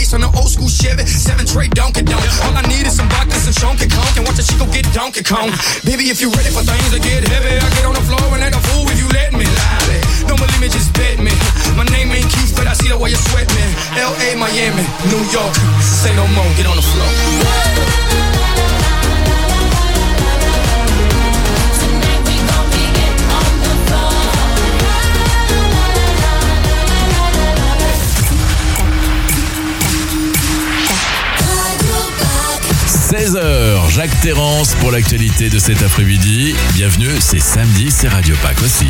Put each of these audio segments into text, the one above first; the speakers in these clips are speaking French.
ice on an old school Chevy, 7 tray Donkey Donk. All I need is some vodka, some Chunky Conk, and watch a Chico get Donkey Kong. Baby, if you ready for things to get heavy, I get on the floor and act a fool if you let me. Lie. Don't believe me, just bet me. My name ain't Keith, but I see the way you sweat me. L.A., Miami, New York, say no more, get on the floor. 16h, Jacques Terrance pour l'actualité de cet après-midi. Bienvenue, c'est samedi, c'est Radio Pack aussi.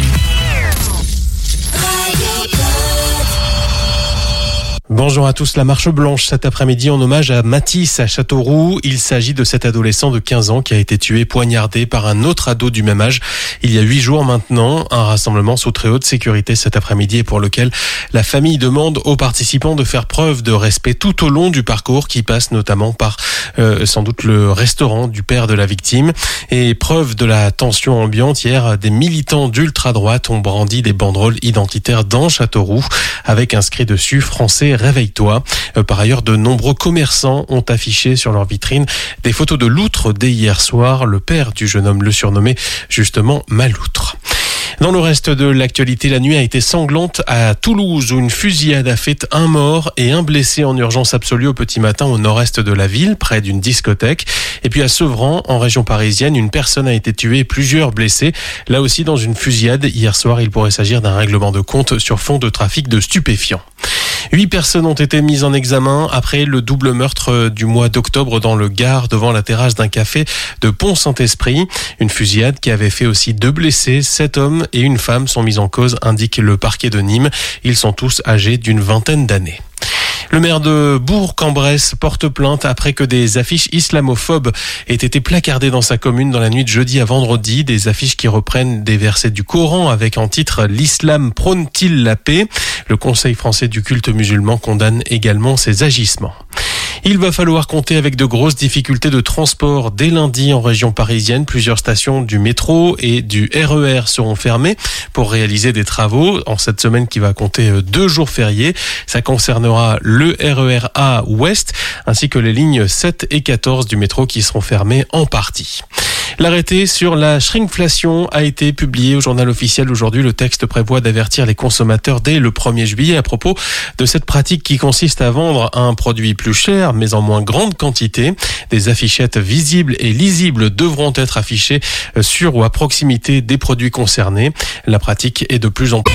Bonjour à tous, la marche blanche cet après-midi en hommage à Mathis à Châteauroux. Il s'agit de cet adolescent de 15 ans qui a été tué poignardé par un autre ado du même âge il y a 8 jours maintenant. Un rassemblement sous très haute sécurité cet après-midi et pour lequel la famille demande aux participants de faire preuve de respect tout au long du parcours qui passe notamment par sans doute le restaurant du père de la victime. Et preuve de la tension ambiante, hier des militants d'ultra-droite ont brandi des banderoles identitaires dans Châteauroux avec inscrit dessus français réveille-toi. Par ailleurs, de nombreux commerçants ont affiché sur leur vitrine des photos de Loutre dès hier soir. Le père du jeune homme le surnommait justement Maloutre. Dans le reste de l'actualité, la nuit a été sanglante à Toulouse où une fusillade a fait un mort et un blessé en urgence absolue au petit matin au nord-est de la ville, près d'une discothèque. Et puis à Sevran, en région parisienne, une personne a été tuée et plusieurs blessés. Là aussi dans une fusillade. Hier soir, il pourrait s'agir d'un règlement de compte sur fond de trafic de stupéfiants. 8 personnes ont été mises en examen après le double meurtre du mois d'octobre dans le Gard devant la terrasse d'un café de Pont-Saint-Esprit. Une fusillade qui avait fait aussi 2 blessés. 7 hommes et une femme sont mis en cause, indique le parquet de Nîmes. Ils sont tous âgés d'une vingtaine d'années. Le maire de Bourg-en-Bresse porte plainte après que des affiches islamophobes aient été placardées dans sa commune dans la nuit de jeudi à vendredi. Des affiches qui reprennent des versets du Coran avec en titre « L'islam prône-t-il la paix ?» Le Conseil français du culte musulman condamne également ces agissements. Il va falloir compter avec de grosses difficultés de transport dès lundi en région parisienne. Plusieurs stations du métro et du RER seront fermées pour réaliser des travaux en cette semaine qui va compter 2 jours fériés. Ça concernera le RER A Ouest ainsi que les lignes 7 et 14 du métro qui seront fermées en partie. L'arrêté sur la shrinkflation a été publié au journal officiel aujourd'hui. Le texte prévoit d'avertir les consommateurs dès le 1er juillet à propos de cette pratique qui consiste à vendre un produit plus cher mais en moins grande quantité. Des affichettes visibles et lisibles devront être affichées sur ou à proximité des produits concernés. La pratique est de plus en plus...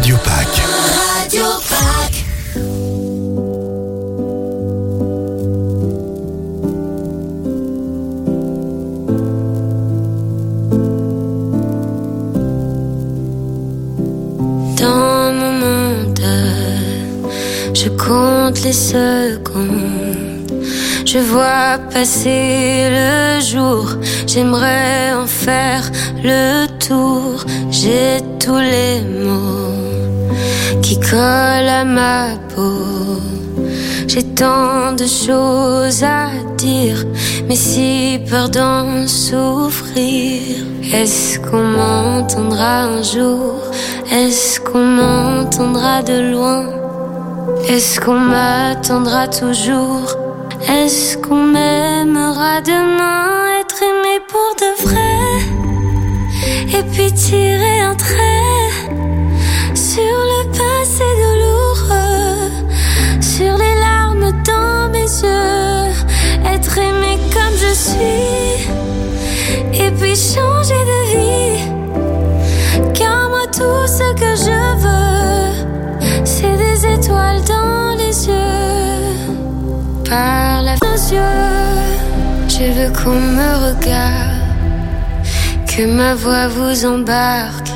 Radio Pâques. Radio Pâques. Dans mon monde, je compte les secondes. Je vois passer le jour. J'aimerais en faire le tour. J'ai tous les mots qui collent à ma peau. J'ai tant de choses à dire, mais si peur d'en souffrir. Est-ce qu'on m'entendra un jour? Est-ce qu'on m'entendra de loin? Est-ce qu'on m'attendra toujours? Est-ce qu'on m'aimera demain? Être aimé pour de vrai, et puis tirer un trait sur le passé douloureux, sur les larmes dans mes yeux. Être aimé comme je suis, et puis changer de vie. Car moi tout ce que je veux, c'est des étoiles dans les yeux. Par la nos yeux, je veux qu'on me regarde, que ma voix vous embarque.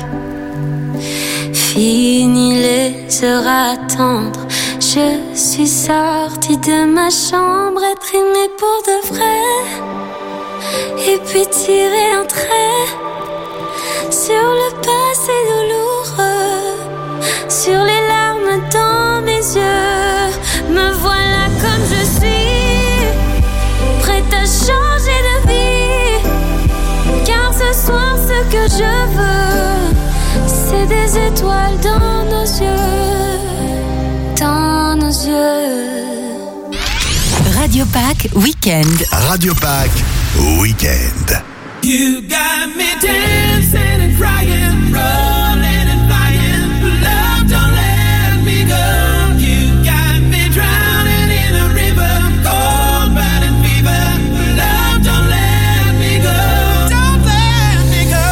Fini les heures à attendre, je suis sortie de ma chambre. Être aimée pour de vrai, et puis tirer un trait sur le passé douloureux, sur les larmes dans mes yeux. Me voilà comme je suis, prête à changer de vie. Car ce soir ce que je veux, c'est des étoiles dans nos yeux, dans nos yeux. Radio Pâques Week-end. Radio Pâques Week-end. You got me dancing and crying, rolling and flying. Love, don't let me go. You got me drowning in a river, cold burning fever. Love, don't let me go. Don't let me go.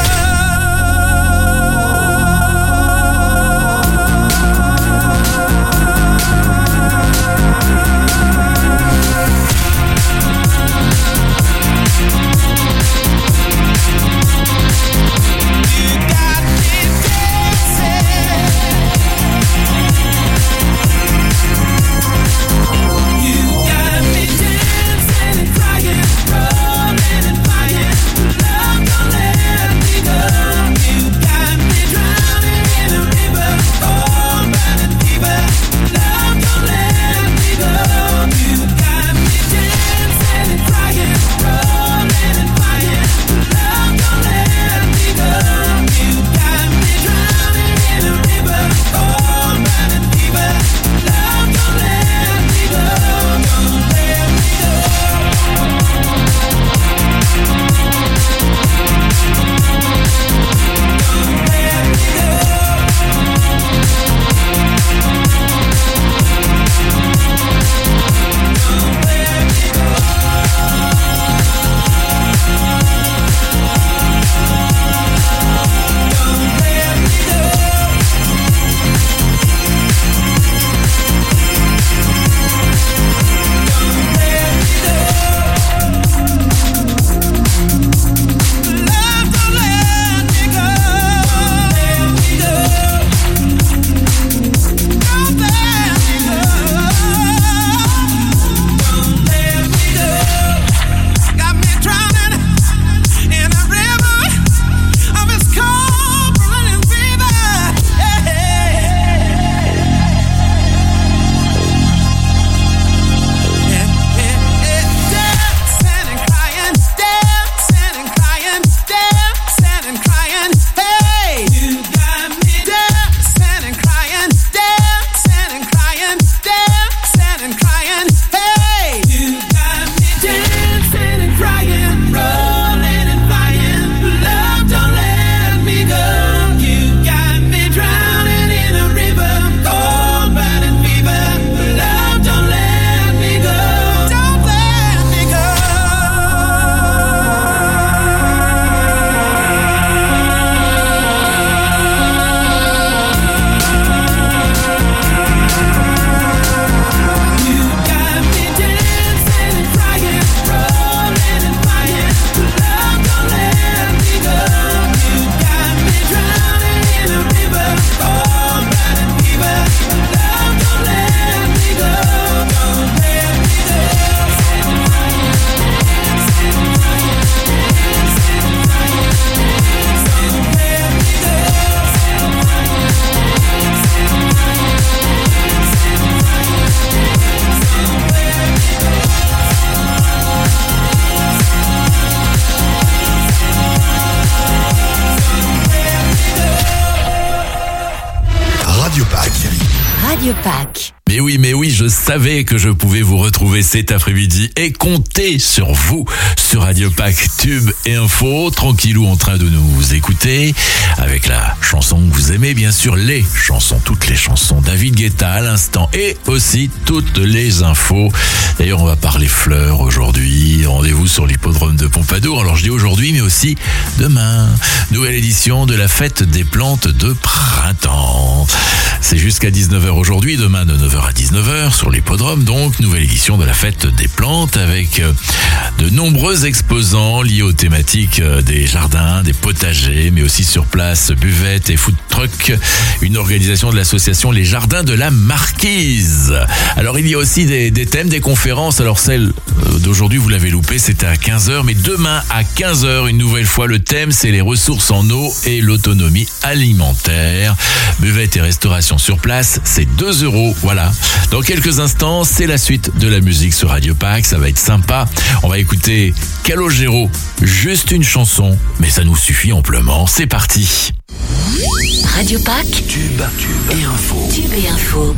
Radio Pack. Radio Pack. Mais oui, je savais que je pouvais vous retrouver cet après-midi et compter sur vous sur Radio Pack Tube et Info, tranquillou en train de nous écouter avec la chanson que vous aimez, bien sûr les chansons, toutes les chansons, David Guetta à l'instant et aussi toutes les infos. D'ailleurs, on va parler fleurs aujourd'hui, rendez-vous sur l'hippodrome de Pompadour. Alors je dis aujourd'hui, mais aussi demain, nouvelle édition de la fête des plantes de printemps. C'est jusqu'à 19h aujourd'hui, demain de 9h à 19h sur l'hippodrome, donc nouvelle édition de la fête des plantes avec de nombreux exposants liés aux thématiques des jardins, des potagers, mais aussi sur place, buvettes et food truck, une organisation de l'association Les Jardins de la Marquise. Alors il y a aussi des thèmes, des conférences, alors celle d'aujourd'hui vous l'avez loupé, c'était à 15h, mais demain à 15h, une nouvelle fois, le thème c'est les ressources en eau et l'autonomie alimentaire. Buvettes et restauration sur place, c'est 2 €, voilà. Dans quelques instants, c'est la suite de la musique sur Radio Pack, ça va être sympa. On va écouter Calogero, juste une chanson, mais ça nous suffit amplement. C'est parti. Radio Pack. Tube et info. Tube et info.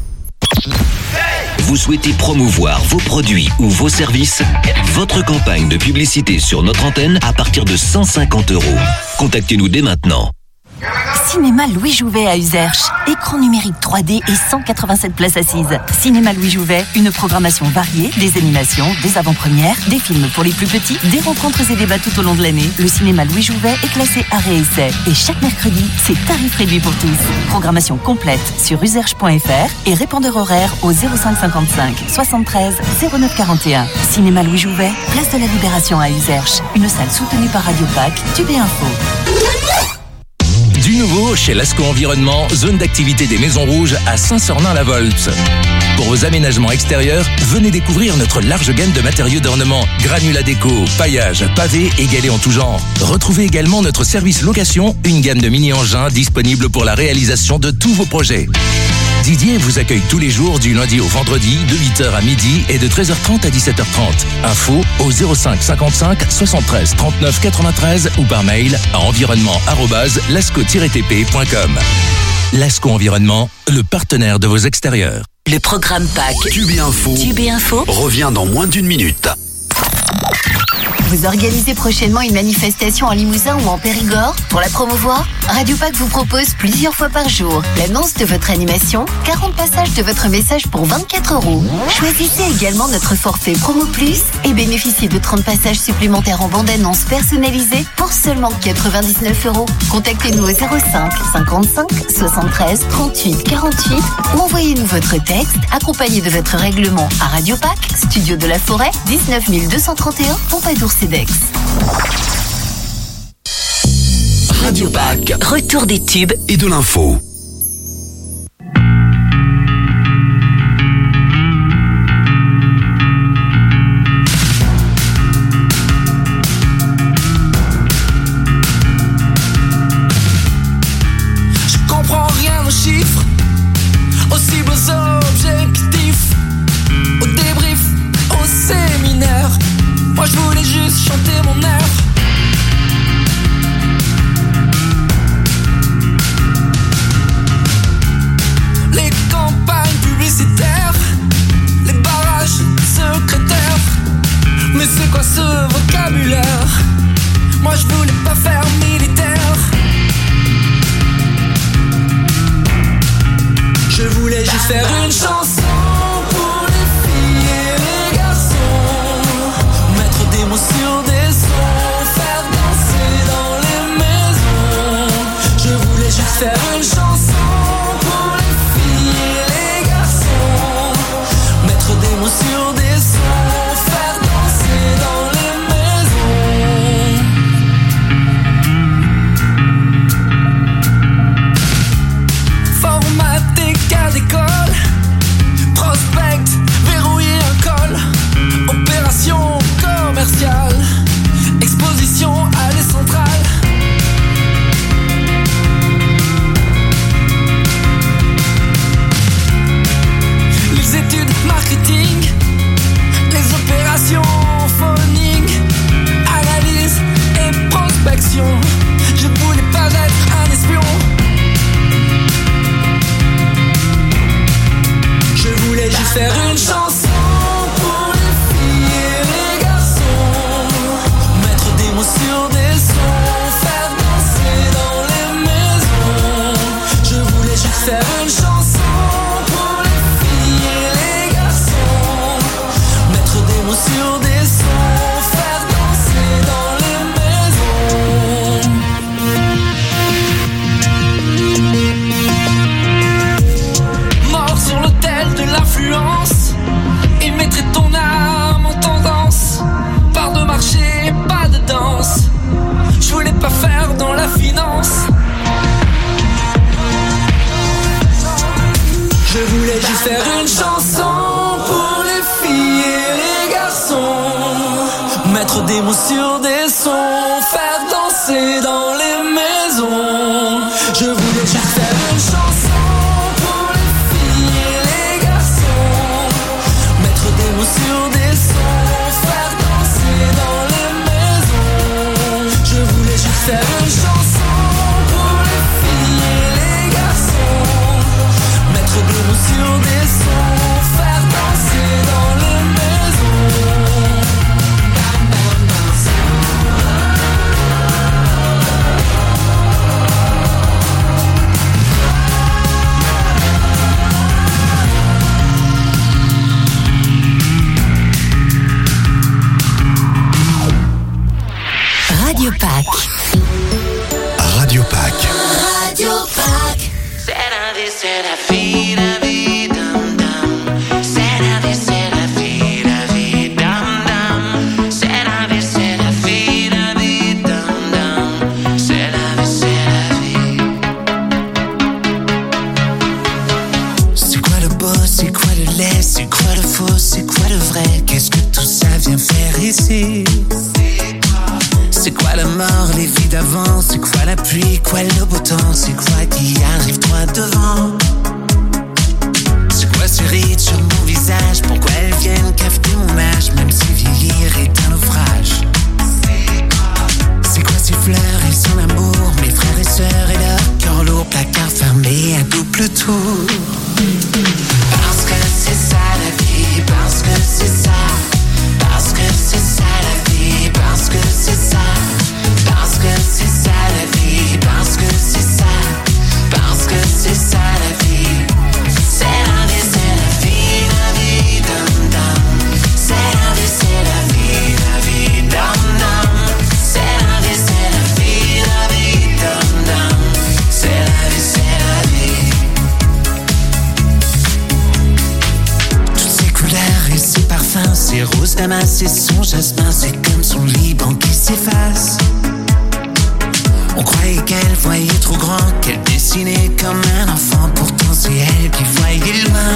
Vous souhaitez promouvoir vos produits ou vos services? Votre campagne de publicité sur notre antenne à partir de 150 €. Contactez-nous dès maintenant. Cinéma Louis Jouvet à Uzerche. Écran numérique 3D et 187 places assises. Cinéma Louis Jouvet, une programmation variée, des animations, des avant-premières, des films pour les plus petits, des rencontres et débats tout au long de l'année. Le cinéma Louis Jouvet est classé arrêt essai. Et chaque mercredi, c'est tarif réduit pour tous. Programmation complète sur uzerche.fr et répondeur horaire au 05 55 73 09 41. Cinéma Louis Jouvet, place de la Libération à Uzerche. Une salle soutenue par Radio Pack, Tube et Info. Du nouveau chez Lasco Environnement, zone d'activité des Maisons Rouges à Saint-Sornin-la-Volte. Pour vos aménagements extérieurs, venez découvrir notre large gamme de matériaux d'ornement, granulats déco, paillage, pavés et galets en tout genre. Retrouvez également notre service location, une gamme de mini-engins disponible pour la réalisation de tous vos projets. Didier vous accueille tous les jours du lundi au vendredi de 8h à midi et de 13h30 à 17h30. Info au 05 55 73 39 93 ou par mail à environnement@lasco-tp.com. Lasco Environnement, le partenaire de vos extérieurs. Le programme Pack. Tube et info. Tube et Info. Revient dans moins d'1 minute. Vous organisez prochainement une manifestation en Limousin ou en Périgord? Pour la promouvoir, Radio Pack vous propose plusieurs fois par jour l'annonce de votre animation, 40 passages de votre message pour 24 €. Choisissez également notre forfait Promo Plus et bénéficiez de 30 passages supplémentaires en bande-annonce personnalisée pour seulement 99 €. Contactez-nous au 05 55 73 38 48 ou envoyez-nous votre texte accompagné de votre règlement à Radio Pack, Studio de la Forêt, 19 231 Pompadour-Cedex. Radio Pack. Retour des tubes Et de l'info. Je comprends rien aux chiffres, aux cibles, aux objectifs, aux débriefs, aux séminaires. Moi je voulais juste chanter mon air. Les campagnes publicitaires, les barrages secrétaires. Mais c'est quoi ce vocabulaire? Moi je voulais pas faire militaire. Je voulais juste faire une chanson pour les filles et les garçons. Mettre des mots sur des sons, faire danser dans les maisons. Je voulais juste faire une chanson pour les filles et les garçons. Mettre des mots sur des sons, faire danser dans les maisons. Formater cas d'école, faire une chanson pour les filles et les garçons. Mettre des mots sur des sons, faire danser dans les maisons. Je voulais juste faire une chanson pour les filles et les garçons. Mettre des mots sur des sons, faire danser dans les maisons. Mort sur l'autel de l'influence et mettrai ton âme en tendance. Part de marché, pas de danse. Je voulais pas faire dans la finance. Je voulais juste faire une chanson pour les filles et les garçons. Mettre des mots sur des sons, faire danser dans les maisons. Je voulais juste faire une chanson pour les filles et les garçons. Mettre des mots sur des sons, faire danser dans les maisons. Je voulais juste faire une chanson pour les filles et les garçons. Mettre des mots sur des sons, faire danser dans les maisons. Radio Pack. Radio Pack. Radio Pack. C'est la vie, c'est la vie, la vie, dam dam. C'est la vie, c'est la vie, la vie, dam dam. C'est la vie, c'est la vie, la vie, dam dam. C'est la vie, c'est la vie. C'est quoi le beau, c'est quoi le laid, c'est quoi le faux, c'est quoi le vrai? Qu'est-ce que tout ça vient faire ici? C'est quoi la mort, les vies d'avant? C'est quoi la pluie, quoi le beau temps? C'est quoi qui arrive droit devant? C'est quoi ces rides sur mon visage? Pourquoi elles viennent cafeter mon âge? Même si vieillir est un naufrage. C'est quoi ces fleurs et son amour? Mes frères et sœurs et leur cœur lourd, placard fermé à double tour. Parce que c'est ça la vie, parce que c'est ça. Parce que c'est ça la vie, parce que c'est ça. Parce que c'est ça la vie, parce que c'est ça. Parce que c'est ça la vie. C'est la vie, la vie, dum dum. C'est la vie, la vie, dum dum. C'est la vie, la vie, dum dum. C'est la vie, toutes ces couleurs et ces parfums, ces roses damas et son jasmin, c'est comme son Liban qui s'efface. On croyait qu'elle voyait trop grand, qu'elle dessinait comme un enfant. Pourtant c'est elle qui voyait loin.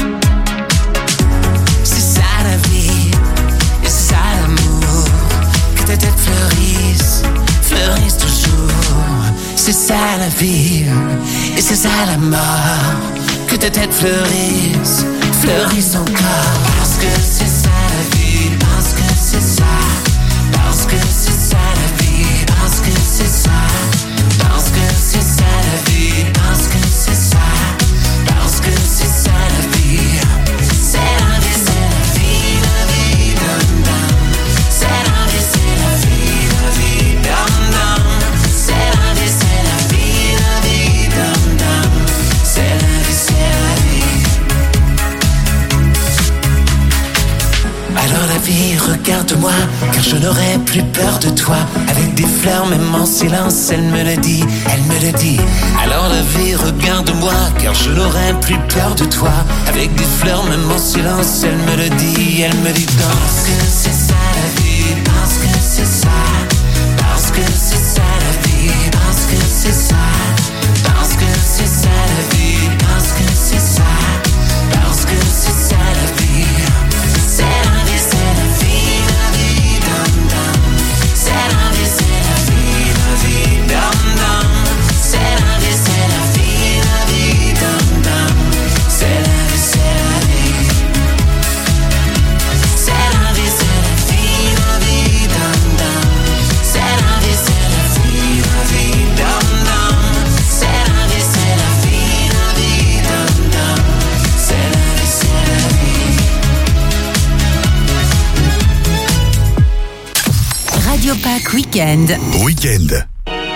C'est ça la vie, et c'est ça l'amour. Que ta tête fleurisse, fleurisse toujours. C'est ça la vie, et c'est ça la mort. Que ta tête fleurisse, fleurisse encore. Parce que c'est ça la vie, parce que c'est ça. Parce que c'est ça la vie, parce que c'est ça. Parce que c'est ça la vie, parce que c'est ça. Parce que c'est ça la vie. C'est la vie, la vie, dum dum. C'est la vie, la vie, dum dum. C'est la vie, la vie, dum dum. C'est la vie, Alors la vie, regarde-moi, car je n'aurai plus peur de toi. Avec des fleurs, même en silence, elle me le dit, elle me le dit. Alors la vie, regarde-moi, car je n'aurai plus peur de toi. Avec des fleurs, même en silence, elle me le dit, elle me dit. Parce que c'est ça la vie, parce que c'est ça. Parce que c'est ça la vie, parce que c'est ça. Parce que c'est ça la vie, parce que c'est ça. Parce que c'est ça la vie. C'est la vie, la vie, dum dum. C'est la vie, dum dum. C'est la vie, la vie, dum dum. C'est la vie, la vie. C'est la vie, la vie, dum dum. C'est la vie, la vie, dum dum. Week-end. Week-end.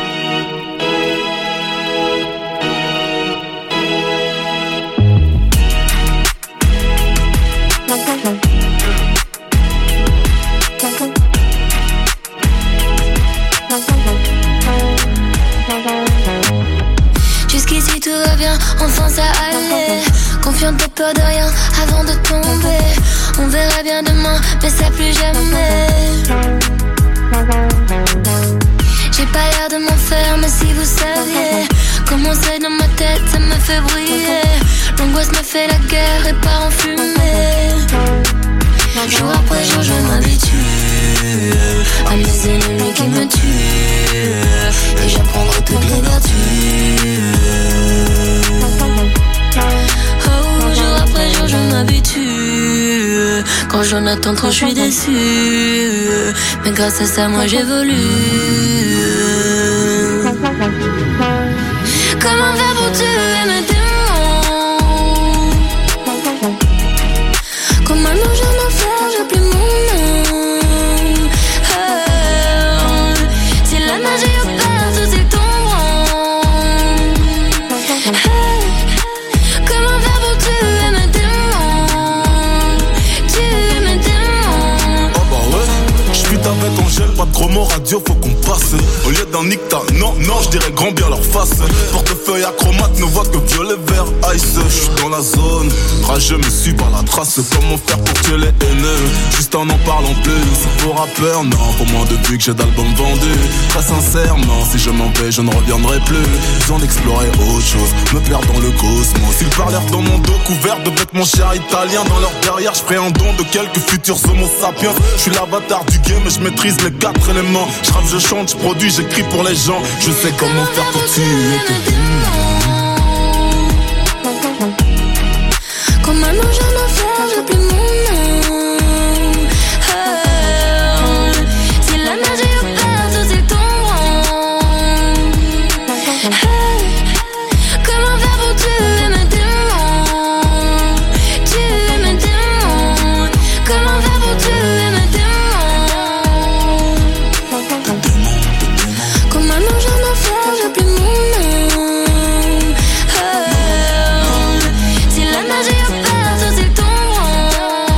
Jusqu'ici tout va bien, enfin ça allait. Confiante, pas peur de rien avant de tomber. On verra bien demain, mais ça plus jamais. J'ai pas l'air de m'en faire, mais si vous saviez comment c'est dans ma tête, ça me fait briller. L'angoisse me fait la guerre et part en fumée. Jour après jour je m'habitue à mes ennemis qui me tuent. Et j'apprendrai toutes les vertus. Oh, jour après jour je m'habitue. Quand j'en attends trop je suis déçu. Mais grâce à ça moi j'évolue. Comment faire pour tuer mes démons? Comment non je m'en faire, j'ai plus mon nom. Oh, si la magie opère, tout est tombant. Hey, comment faire pour tuer mes démons? Tuer mes démons. Oh bah ouais, j'suis avec Angèle, pas de gros mots radio, faut qu'on passe. Au lieu d'un nicta, non, je dirais grand bien leur face. Portefeuille acromate, ne voit que violet, vert, ice. J'suis dans la zone, rageux me suis par la trace. Comment faire pour tuer les haineux, juste en parlant plus. C'est pour rappeur, non, pour moi depuis que j'ai d'albums vendus. Très sincèrement, si je m'en vais, je ne reviendrai plus. Besoin d'explorer autre chose, me perdre dans le cosmos. Ils parlèrent dans mon dos, couvert de vêtements chers italiens. Dans leur derrière, j'ferai un don de quelques futurs homo sapiens. J'suis l'avatar du game, je maîtrise les 4 éléments. J'rappe, je chante, j'produis, j'écris pour les gens. Je sais comment faire pour tuer tes démons. Comment non je m'en faire, j'ai plus mon nom. Oh, si la magie opère, tout est tombant. Hey, comment faire pour tuer mes démons? Tuer mes démons. Comment faire pour tuer mes démons? Comment non je m'en faire, j'ai plus mon nom. Oh, si la magie opère, tout est tombant.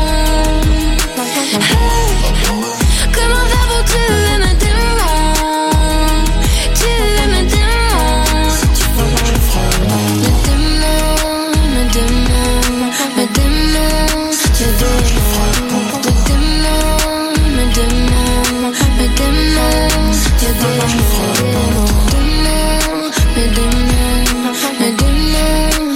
Hey, comment faire pour tuer mes démons? Tuer mes démons. Mes démons, mes démons, mes démons, mes démons, mes démons, mes démons, mes démons, mes démons,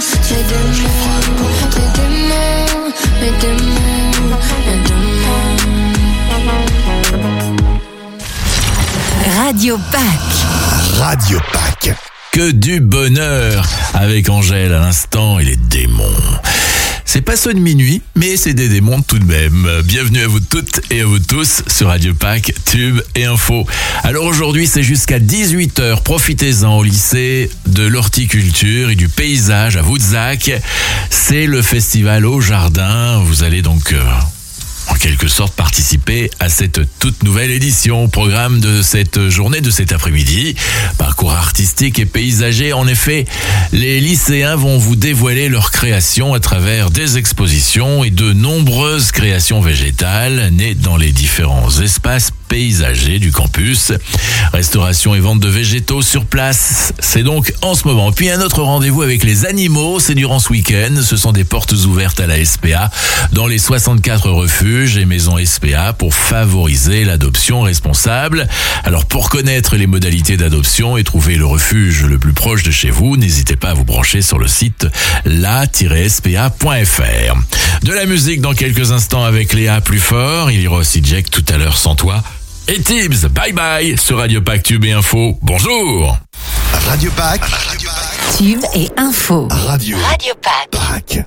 Radio Pack. Radio Pack. Que du bonheur avec Angèle à l'instant et les démons. C'est pas ceux de minuit, mais c'est des démons tout de même. Bienvenue à vous toutes et à vous tous sur Radio Pack, Tube et Info. Alors aujourd'hui, c'est jusqu'à 18h. Profitez-en au lycée de l'horticulture et du paysage à Woodzac. C'est le festival au jardin. Vous allez donc en quelque sorte participer à cette toute nouvelle édition. Programme de cette journée, de cet après-midi. Parcours artistique et paysager. En effet, les lycéens vont vous dévoiler leurs créations à travers des expositions et de nombreuses créations végétales nées dans les différents espaces paysagers du campus. Restauration et vente de végétaux sur place, c'est donc en ce moment. Puis un autre rendez-vous avec les animaux, c'est durant ce week-end. Ce sont des portes ouvertes à la SPA dans les 64 refuges et maisons SPA pour favoriser l'adoption responsable. Alors pour connaître les modalités d'adoption et trouver le refuge le plus proche de chez vous, n'hésitez pas à vous brancher sur le site la-spa.fr. De la musique dans quelques instants avec Léa plus fort. Il y aura aussi Jack tout à l'heure sans toi. Et Tibbs, bye bye sur Radio Pack Tube et Info. Bonjour. Radio Pack. Tube et Info. Radio Pack.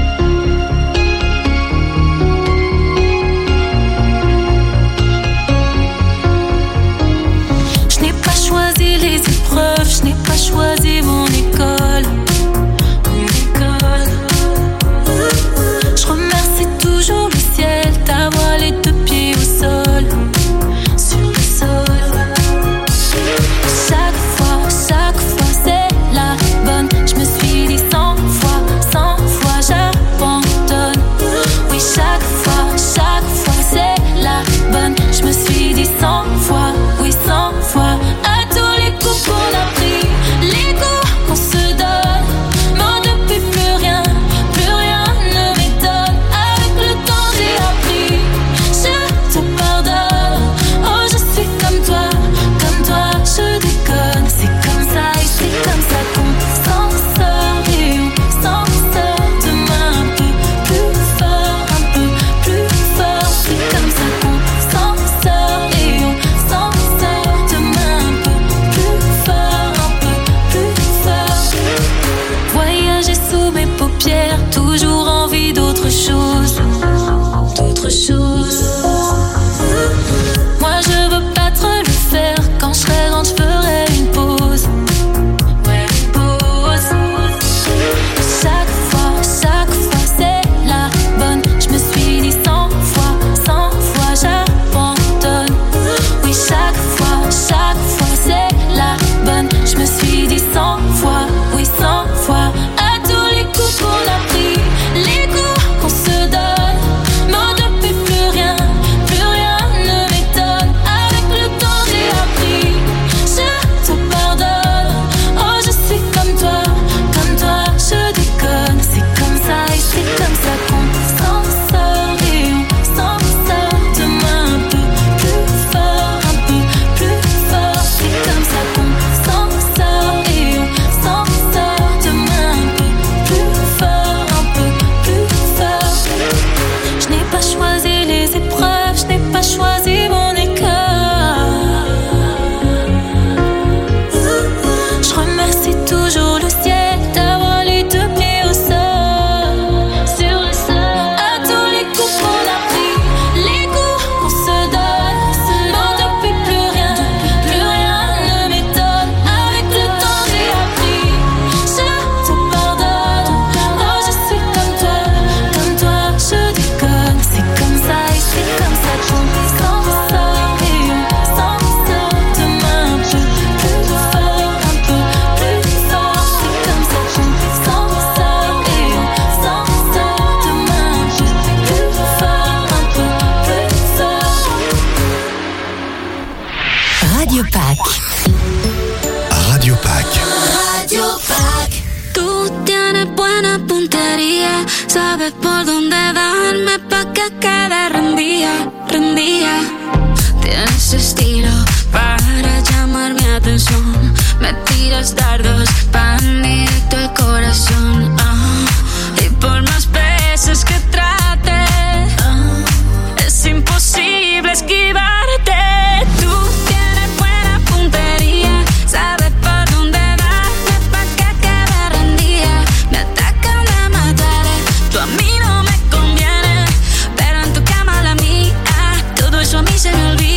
Je n'ai pas choisi les épreuves, je n'ai pas choisi mon école. Je remercie toujours le ciel d'avoir les 2 pieds au sol. Sur le sol. buena puntería, sabe por dónde darme pa' que quede rendida. Tienes estilo para llamar mi atención, me tiras dardos pan directo al corazón. Y por más veces que trate, es imposible esquivarte. Tú tienes buena puntería, sabes por dónde darme pa' que quede rendida. Me atacan de mataré, tú a mí no me conviene, pero en tu cama la mía, todo eso a mí se me olvida.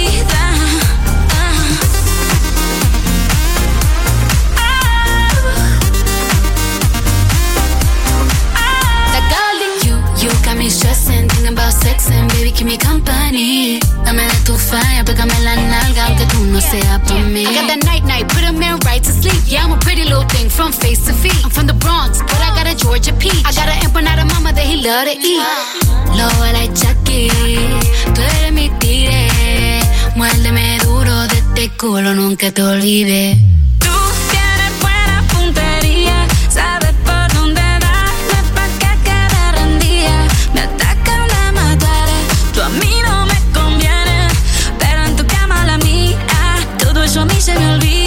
Stressing, thinking about sexing, baby, keep me company. Dame de tu falla, pégame la nalga, aunque tú no seas por mí. I got that night, put a man right to sleep. Yeah, I'm a pretty little thing from face to feet. I'm from the Bronx, but I got a Georgia peach. I got an empanada mama that he love to eat. Lobo like Chucky, tú eres mi tigre. Muérdeme duro de este culo, nunca te olvides. Tú tienes buena puntería, sabes por dónde darme pa' que quede rendida. Me atacan de mataré, tú a mí no me conviene, pero en tu cama la mía, todo eso a mí se me olvida.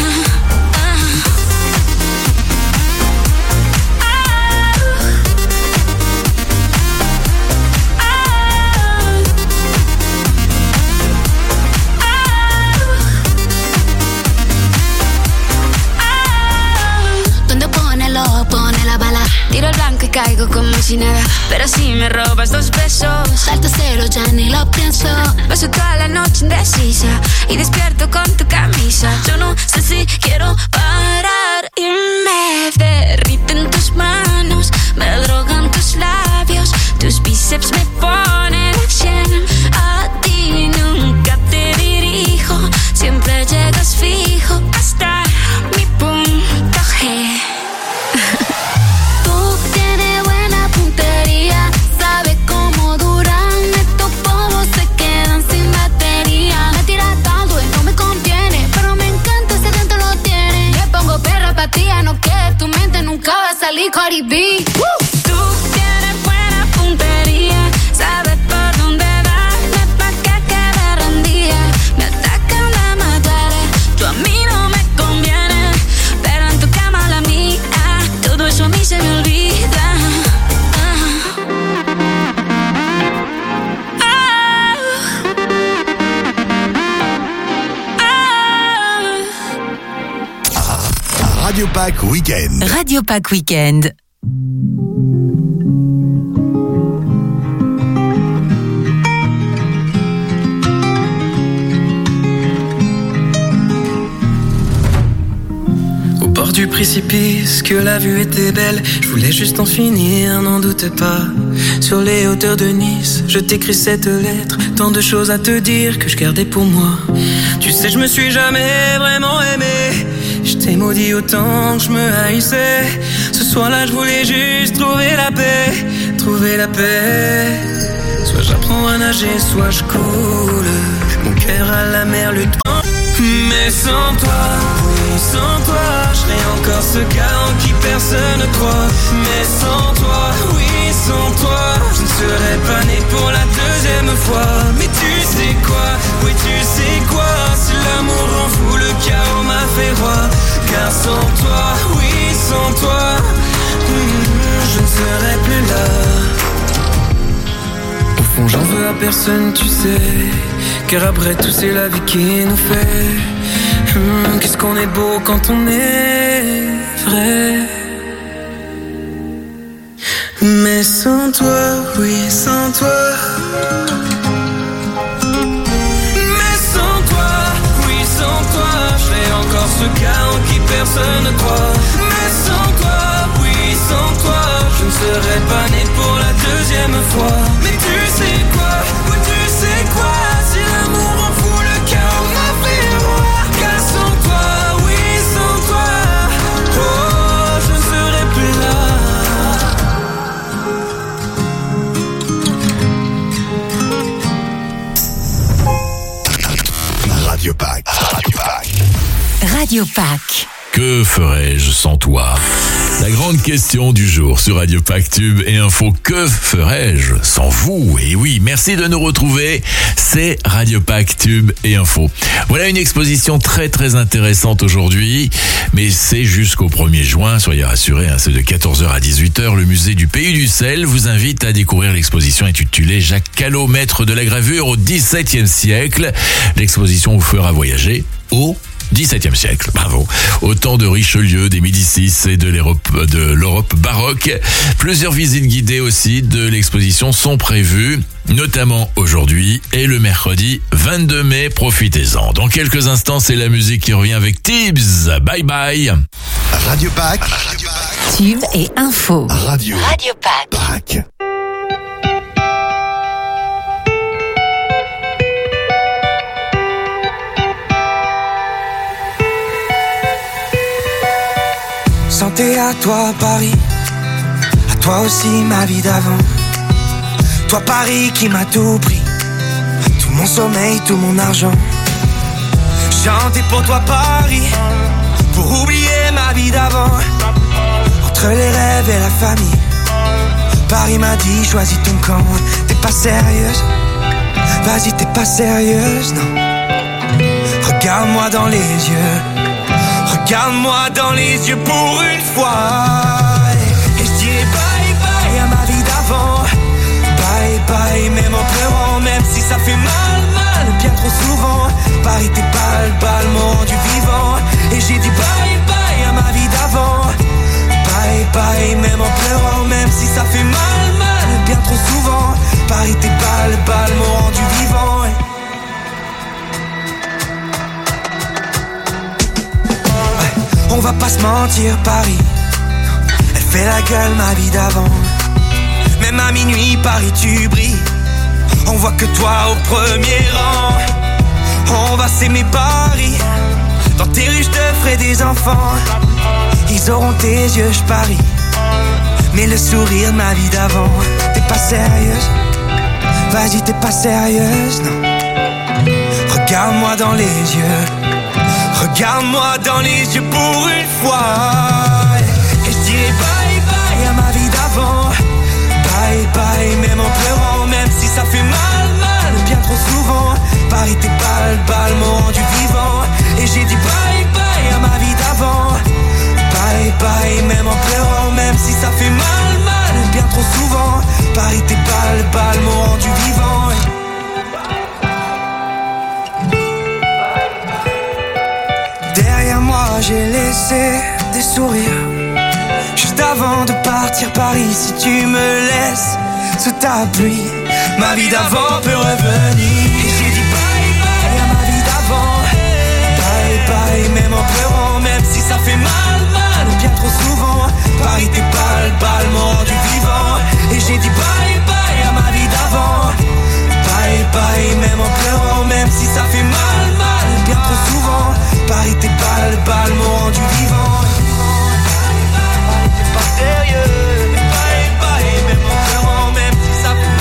Pone la bala, tiro el blanco y caigo como si nada. Pero si me robas 2 besos, salto cero, ya ni lo pienso. Paso toda la noche indecisa y despierto con tu camisa. Yo no sé si quiero parar y me derriten tus manos, me drogan tus labios, tus bíceps me ponen al 100. A ti nunca te dirijo, siempre llegas fijo hasta mi punto G. Tú tienes buena puntería, sabes cómo duran estos polvos, se quedan sin batería. Me tiras tanto y no me contiene, pero me encanta ese dentro lo tiene. Me pongo perra pa' ti, no que tu mente nunca va a salir Cardi B. Tú tienes buena puntería, sabes por dónde darme pa' que quede rendida. Me atacan de mataré, tú a mí no me conviene, pero en tu cama la mía, todo eso a mí se me olvida. Radio Pack Weekend. Radio Pack Weekend. Au bord du précipice, que la vue était belle, je voulais juste en finir, n'en doute pas. Sur les hauteurs de Nice, je t'écris cette lettre, tant de choses à te dire que je gardais pour moi. Tu sais, je me suis jamais vraiment aimé, je t'ai maudit autant que je me haïssais. Ce soir-là, je voulais juste trouver la paix, trouver la paix. Soit j'apprends à nager, soit je coule, mon cœur à la mer lutte. Mais sans toi, oui, sans toi, je serais encore ce gars en qui personne ne croit. Mais sans toi, oui, sans toi, je ne serais pas né pour la 2e fois. Mais tu sais quoi, oui, tu sais quoi, si l'amour rend fou, le chaos m'a fait roi. Car sans toi, oui, sans toi, je ne serais plus là. Au fond, j'en veux à personne, tu sais, car après tout, c'est la vie qui nous fait. Qu'est-ce qu'on est beau quand on est vrai. Mais sans toi, oui, sans toi. Mais sans toi, oui, sans toi, je serais encore ce gars en qui personne ne croit. Mais sans toi, oui, sans toi, je ne serais pas né pour la 2e fois. Mais tu sais quoi, oui, tu sais quoi, si l'amour en fout, le chaos m'a fait roi. Car sans toi, oui, sans toi, oh, je ne serais plus là. Radio Pack. Radio Pack. Radio Pack. que ferais-je sans toi? La grande question du jour sur Radio Pac Tube et Info, que ferais-je sans vous? Et oui, merci de nous retrouver, c'est Radio Pac Tube et Info. Voilà une exposition très très intéressante aujourd'hui, mais c'est jusqu'au 1er juin, soyez rassurés, c'est de 14h à 18h. Le musée du Pays du Sel vous invite à découvrir l'exposition intitulée Jacques Callot, maître de la gravure au XVIIe siècle. L'exposition vous fera voyager au XVIIe siècle, bravo. Au temps de Richelieu, des Médicis et de l'Europe baroque. Plusieurs visites guidées aussi de l'exposition sont prévues, notamment aujourd'hui et le mercredi 22 mai. Profitez-en. Dans quelques instants, c'est la musique qui revient avec Tibbs. Bye bye. Radio Pac. Tube et Info. Radio Pac. Santé à toi Paris, à toi aussi ma vie d'avant. Toi Paris qui m'a tout pris, tout mon sommeil, tout mon argent. Chanter pour toi Paris, pour oublier ma vie d'avant. Entre les rêves et la famille, Paris m'a dit choisis ton camp. T'es pas sérieuse, vas-y t'es pas sérieuse, non. Regarde-moi dans les yeux, regarde-moi dans les yeux pour une fois. Et je dirai bye bye à ma vie d'avant. Bye bye même en pleurant, même si ça fait mal bien trop souvent. Paris t'es balle m'ont rendu vivant. Et j'ai dit bye bye à ma vie d'avant. Bye bye même en pleurant, même si ça fait mal bien trop souvent. Paris t'es balle m'ont rendu vivant. On va pas se mentir, Paris, elle fait la gueule ma vie d'avant. Même à minuit, Paris tu brilles, on voit que toi au premier rang. On va s'aimer Paris, dans tes rues je te ferai des enfants. Ils auront tes yeux, je parie, mais le sourire de ma vie d'avant. T'es pas sérieuse, vas-y t'es pas sérieuse, non. Regarde-moi dans les yeux, regarde-moi dans les yeux pour une fois. Et je dirai bye bye à ma vie d'avant. Bye bye même en pleurant, même si ça fait mal bien trop souvent. Paris t'es balle m'ont rendu vivant. Et j'ai dit bye bye à ma vie d'avant. Bye bye même en pleurant, même si ça fait mal bien trop souvent. Paris t'es balle m'ont rendu vivant. Derrière moi j'ai laissé des sourires, juste avant de partir Paris. Si tu me laisses sous ta pluie, ma vie d'avant peut revenir. Et j'ai dit bye bye à ma vie d'avant. Bye bye même en pleurant, même si ça fait mal bien trop souvent. Paris t'es balle m'ont rendu vivant. Et j'ai dit bye bye à ma vie d'avant. Bye bye même en pleurant, même si ça fait mal bien trop souvent. Paris t'es balle m'ont rendu vivant. T'es pas sérieux, bye bye même en pleurant, même si ça fait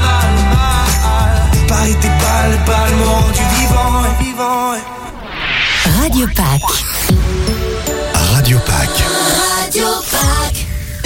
mal. Paris t'es balle m'ont rendu vivant. Radio Pac. Radio Pac. Radio Pac.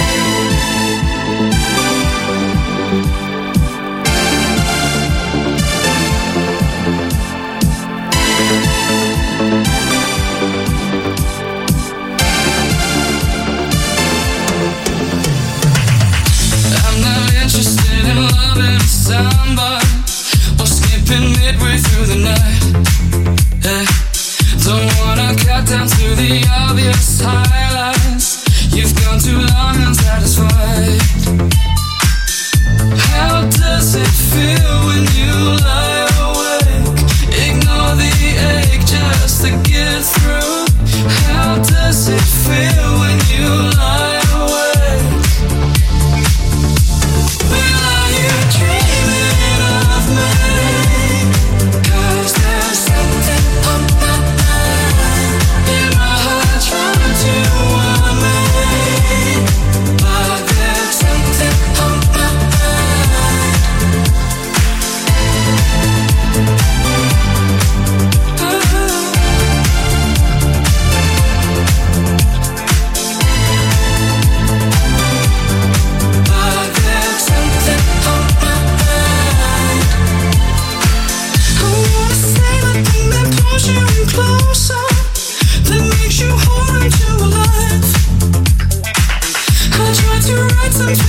Interested in loving somebody or skipping midway through the night. Yeah. Don't wanna cut down to the obvious highlights. You've gone too long unsatisfied. How does it feel when you lie awake? Ignore the ache just to get through. How does it feel when you lie awake? Dreaming of me, 'cause there's something on my mind. In my heart trying to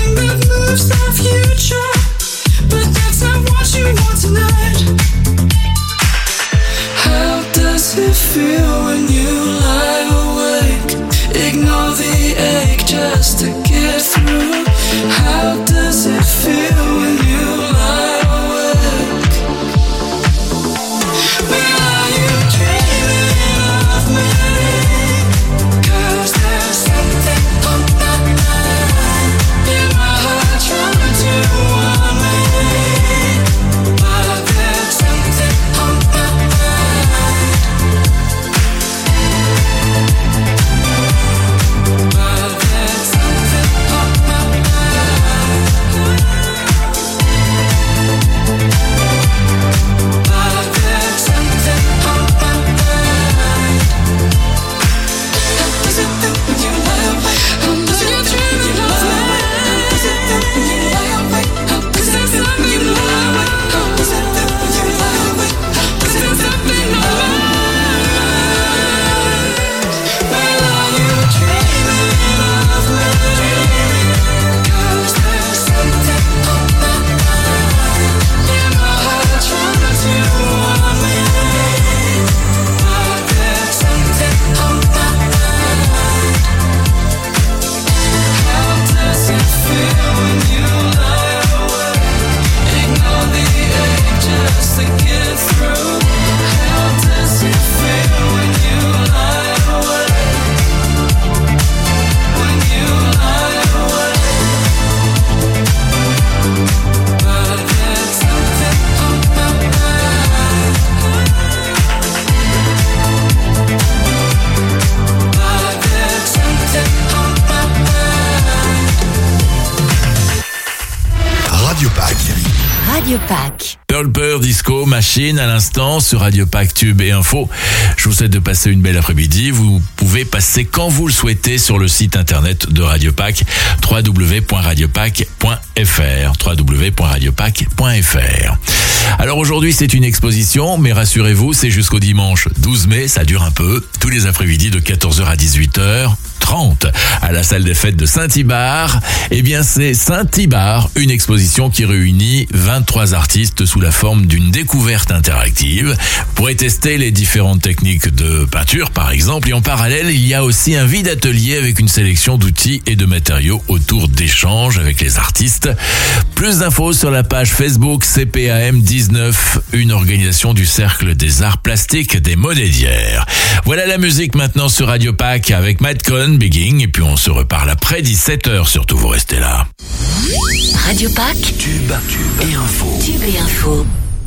Nothing that moves our future, but that's not what you want tonight. How does it feel when you lie awake? Ignore the ache just to get through. How does it feel when you lie awake? Well, are you dreaming of me? 'Cause there's something on my mind. In my heart trying to warn me, but there's something on my mind. But there's something on my mind. But there's something on my mind. How does it feel when you lie awake? How does it feel when you lie awake? How does it feel when you lie awake? How does it feel when you lie awake? How does it feel when you lie awake? How does it feel when you lie awake? Well, are you dreaming of me? 'Cause there's something on my mind. In my heart trying to warn me, but there's something on my mind. How does it feel when you lie awake? Ignore the ache just to get through. How does it feel when you lie awake? When you lie awake, but there's something on my mind. But there's something on my mind. Radio Pack. Radio Pack. Purple Disco Machine à l'instant sur Radio Pack Tube et Info. Je vous souhaite de passer une belle après-midi. Vous pouvez passer quand vous le souhaitez sur le site internet de Radio Pack, www.radiopack.fr. www.radiopack.fr. Alors aujourd'hui c'est une exposition, mais rassurez-vous, c'est jusqu'au dimanche 12 mai, ça dure un peu, tous les après-midi de 14h à 18h30 à la salle des fêtes de Saint-Ibard. Eh bien c'est Saint-Ibard, une exposition qui réunit 23 artistes sous la forme d'une découverte interactive. Vous pourrez tester les différentes techniques de peinture par exemple, et en parallèle il y a aussi un vide atelier avec une sélection d'outils et de matériaux autour d'échanges avec les artistes. Plus d'infos sur la page Facebook CPAM19, une organisation du Cercle des Arts Plastiques des Monets d'Hyères. Voilà la musique maintenant sur Radio Pack avec Madcon, Bigging, et puis on se reparle après 17h, surtout vous restez là. Radio Pack. Tube et info. Tube et info.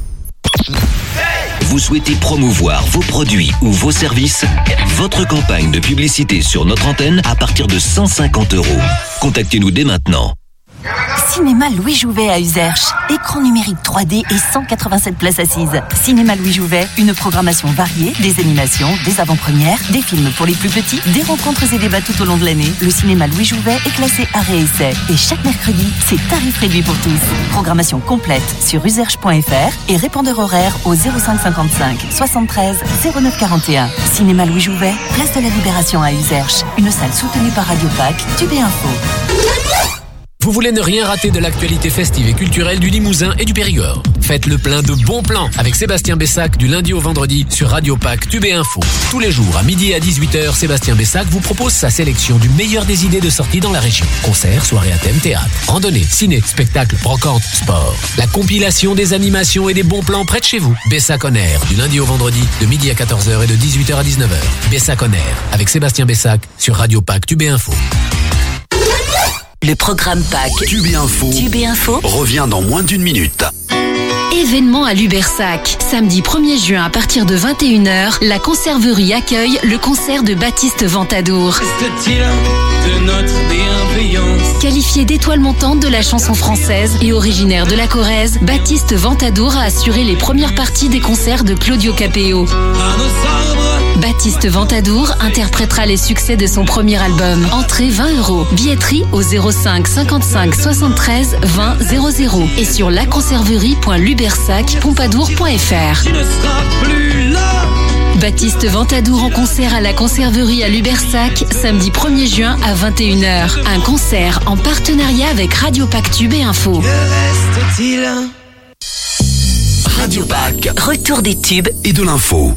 Vous souhaitez promouvoir vos produits ou vos services? Votre campagne de publicité sur notre antenne à partir de 150 €. Contactez-nous dès maintenant. Cinéma Louis Jouvet à Uzerche. Écran numérique 3D et 187 places assises. Cinéma Louis Jouvet, une programmation variée, des animations, des avant-premières, des films pour les plus petits, des rencontres et débats tout au long de l'année. Le cinéma Louis Jouvet est classé arrêt et essai. Et chaque mercredi, c'est tarif réduit pour tous. Programmation complète sur uzerche.fr et répondeur horaire au 05 55 73 09 41. Cinéma Louis Jouvet, place de la Libération à Uzerche. Une salle soutenue par Radio Pack, Tube et Info. Vous voulez ne rien rater de l'actualité festive et culturelle du Limousin et du Périgord? Faites le plein de bons plans avec Sébastien Bessac du lundi au vendredi sur Radio Pack Tube et Info. Tous les jours à midi et à 18h, Sébastien Bessac vous propose sa sélection du meilleur des idées de sortie dans la région. Concerts, soirées à thème, théâtre, randonnée, ciné, spectacle, brocante, sport. La compilation des animations et des bons plans près de chez vous. Bessac on Air du lundi au vendredi de midi à 14h et de 18h à 19h. Bessac on Air avec Sébastien Bessac sur Radio Pack Tube et Info. Le programme Pack Tube et Info. Tube et Info Revient dans moins d'une minute. Événement à Lubersac. Samedi 1er juin à partir de 21h, la conserverie accueille le concert de Baptiste Ventadour. De notre bienveillance. Qualifié d'étoile montante de la chanson française et originaire de la Corrèze, Baptiste Ventadour a assuré les premières parties des concerts de Claudio Capéo. Baptiste Ventadour interprétera les succès de son premier album. Entrée 20 €. Billetterie au 05 55 73 20 00 et sur laconserverie.lubersac.pompadour.fr. Tu ne seras plus là. Baptiste Ventadour en concert à la Conserverie à Lubersac, samedi 1er juin à 21h. Un concert en partenariat avec Radio Pac Tube et Info. Que reste-t-il? Radio Pac. Retour des tubes Et de l'info.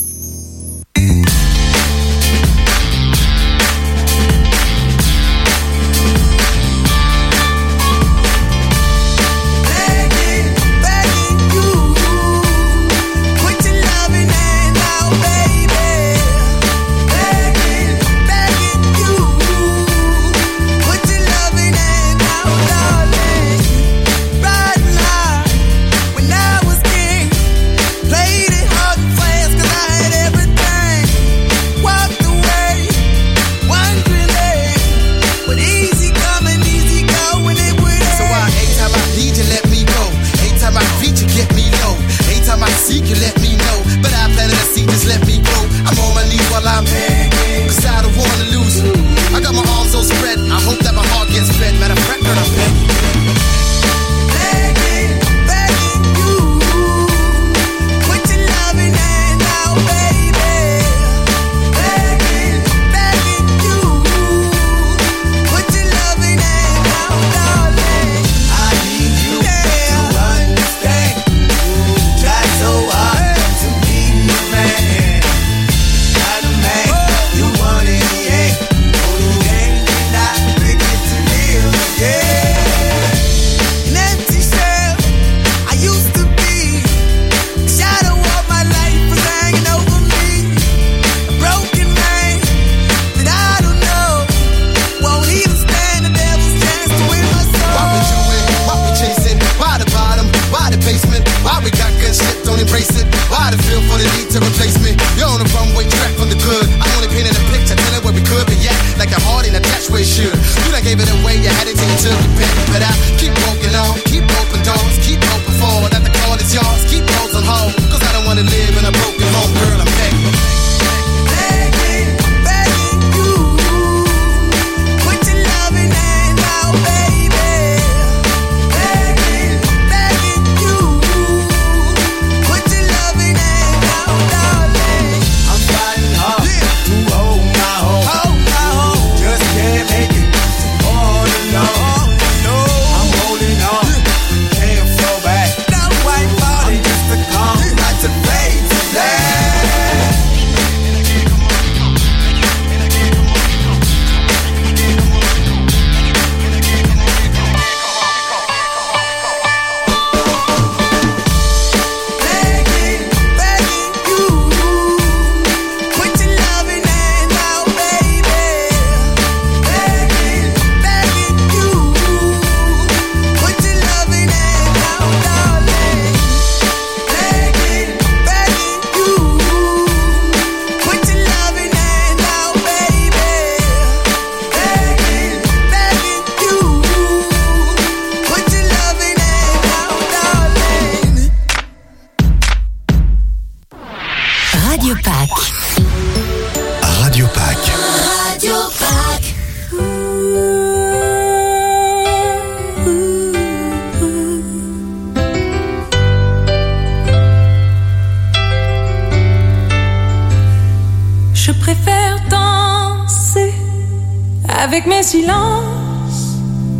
avec mes silences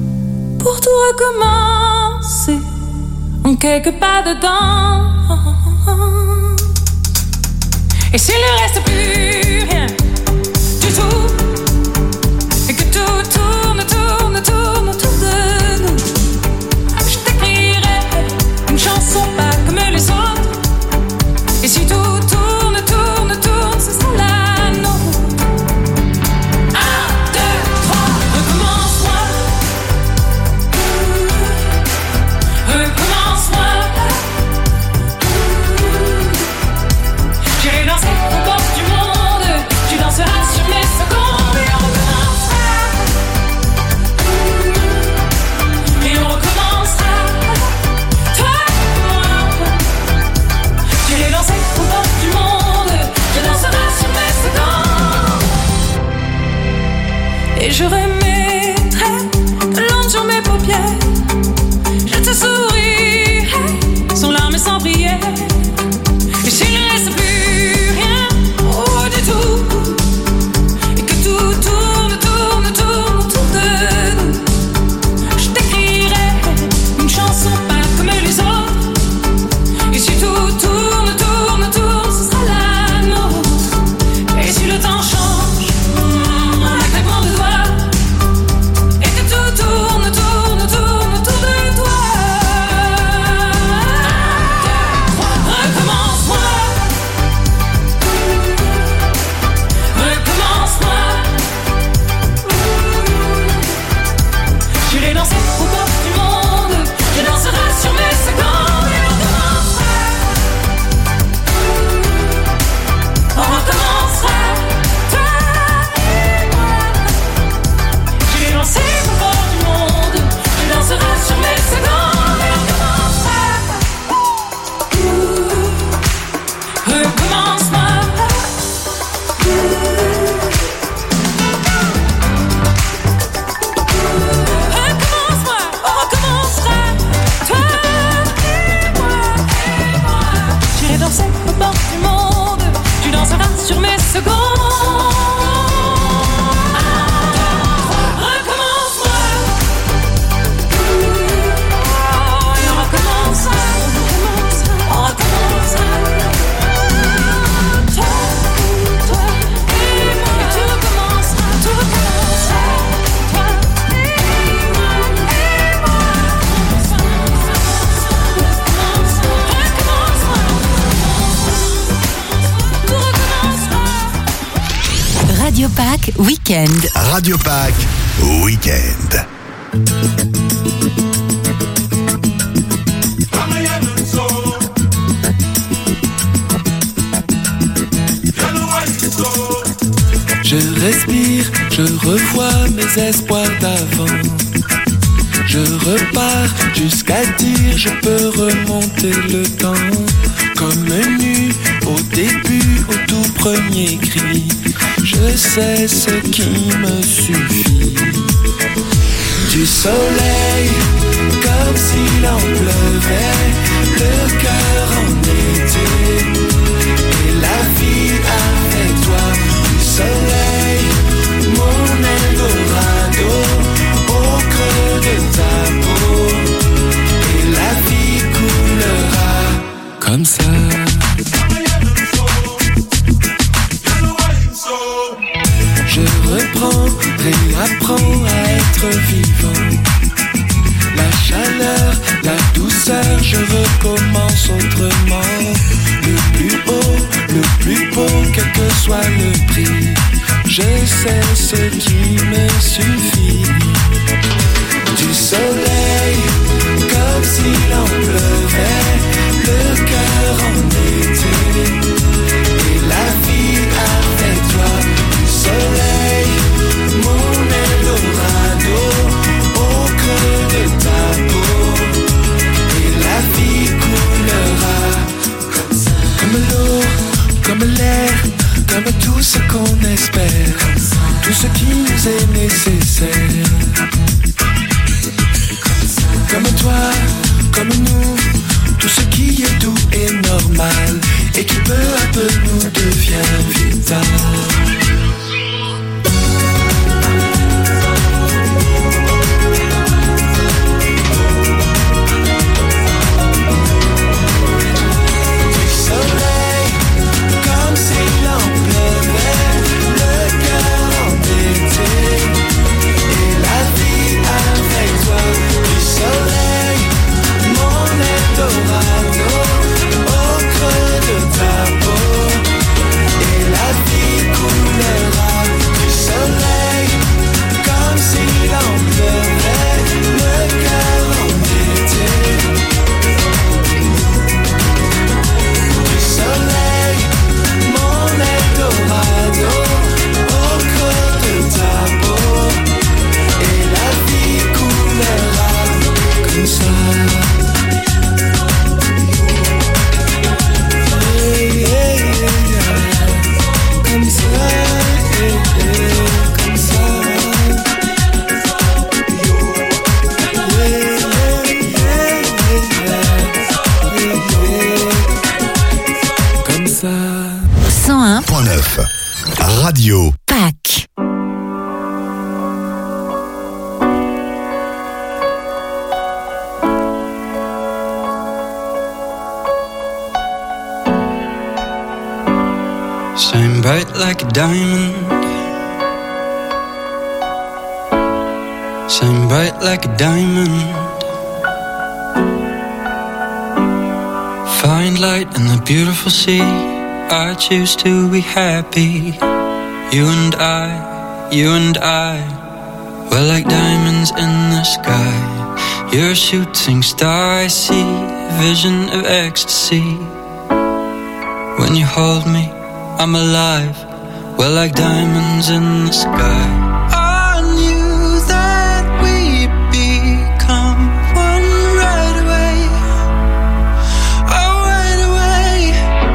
pour tout recommencer en quelques pas dedans. Et s'il ne reste plus rien du tout, et que tout tourne, tourne, tourne autour de nous, je t'écrirai une chanson pas comme les autres. Et si tout tourne, tourne, tourne, ce sera la nôtre. 1, 2, 3, recommence-moi. Recommence-moi. J'irai danser aux portes du monde. Tu danseras sur mes secondes. Et on recommencera. Et on recommencera. Toi et moi. J'irai danser aux portes du monde. Tu danseras sur mes secondes. Et je remettrai de l'encre sur mes paupières. Je te sourirai sans larmes et sans prière. Et s'il ne reste plus rien Pâques Week-end. Radio Pâques Week-end. Je respire, je revois mes espoirs d'avant. Je repars jusqu'à dire je peux remonter le temps. Comme nu au début, au tout premier cri. Je sais ce qui me suffit. Du soleil, comme s'il en pleuvait, le cœur en été. Et la vie avec toi. Du soleil, mon Eldorado, au creux de ta peau. Et la vie coulera comme ça. Je reprends, réapprends à être vivant. La chaleur, la douceur, je recommence autrement. Le plus beau, quel que soit le prix. Je sais ce qui me suffit. Du soleil, comme s'il en pleuvait, le cœur en été. Et la vie avec toi. Du soleil, mon Eldorado, au creux de ta peau. Et la vie coulera comme ça. Comme l'eau, comme l'air, comme tout ce qu'on espère. Tout ce qui nous est nécessaire. Comme toi, comme nous, tout ce qui est doux et normal. Et qui peu à peu nous devient vital. Radio Pâques. Shine bright like a diamond. Shine bright like a diamond. Find light in the beautiful sea. I choose to be happy. You and I, we're like diamonds in the sky. You're a shooting star, I see a vision of ecstasy. When you hold me, I'm alive. We're like diamonds in the sky. I knew that we'd become one right away. Oh, right away.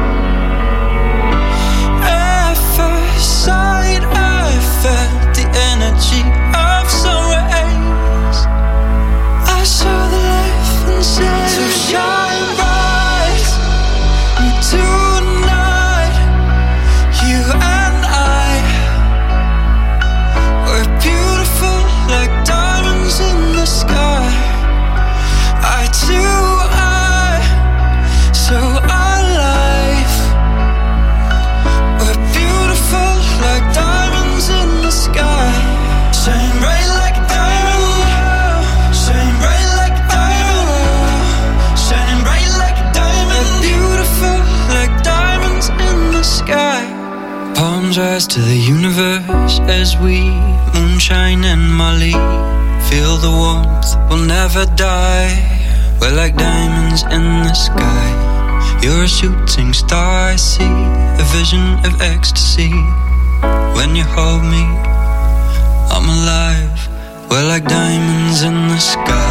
At first sight, I felt the energy of sun rays. I saw the life inside. So shine bright tonight. You and I, eyes as we moonshine and Molly. Feel the warmth, we'll never die. We're like diamonds in the sky. You're a shooting star, I see a vision of ecstasy. When you hold me, I'm alive. We're like diamonds in the sky.